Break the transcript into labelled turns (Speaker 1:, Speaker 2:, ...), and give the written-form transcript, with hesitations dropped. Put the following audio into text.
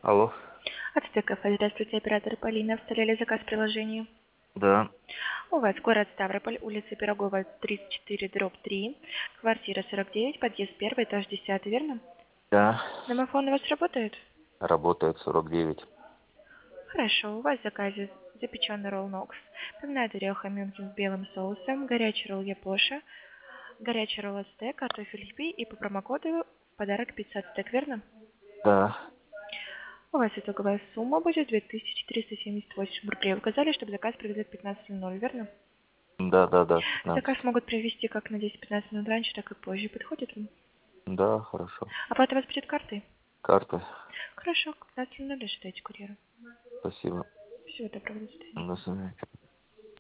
Speaker 1: Алло.
Speaker 2: Ацтеков, здравствуйте, оператор Полина. Вставляли заказ в приложении.
Speaker 1: Да,
Speaker 2: У вас город Ставрополь, улица Пирогова, 34/3, квартира 49, подъезд 1, этаж 10, верно?
Speaker 1: да,
Speaker 2: Домофон у вас работает?
Speaker 1: работает 49.
Speaker 2: Хорошо, у вас в заказе запеченный ролл Нокс, пивная тареха Мюнхен с белым соусом, горячий ролл Япоша, горячий ролл Ацтек, картофель фри и по промокоду в подарок пицца Ацтек, верно?
Speaker 1: Да,
Speaker 2: У вас итоговая сумма будет 2378 рублей. Вы указали, чтобы заказ привезли к 15:00, верно?
Speaker 1: да,
Speaker 2: Заказ
Speaker 1: 15.
Speaker 2: могут привезти как на 10-15 минут раньше, так и позже. Подходит вам?
Speaker 1: Да, хорошо.
Speaker 2: Оплата у вас будет картой?
Speaker 1: Карта.
Speaker 2: Хорошо, к 15:00 ожидайте курьера.
Speaker 1: Спасибо.
Speaker 2: Всего доброго, до свидания.
Speaker 1: До свидания.